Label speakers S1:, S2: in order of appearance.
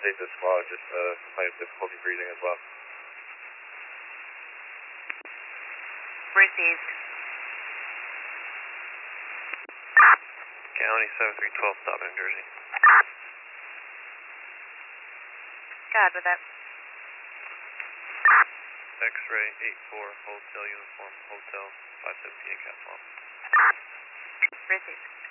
S1: Take this squad, just might have difficulty breathing as well.
S2: Received.
S3: County 7312, stop in New Jersey.
S2: God, with that.
S3: X-ray 84, hotel uniform, hotel 517 Cat Farm.
S2: Received.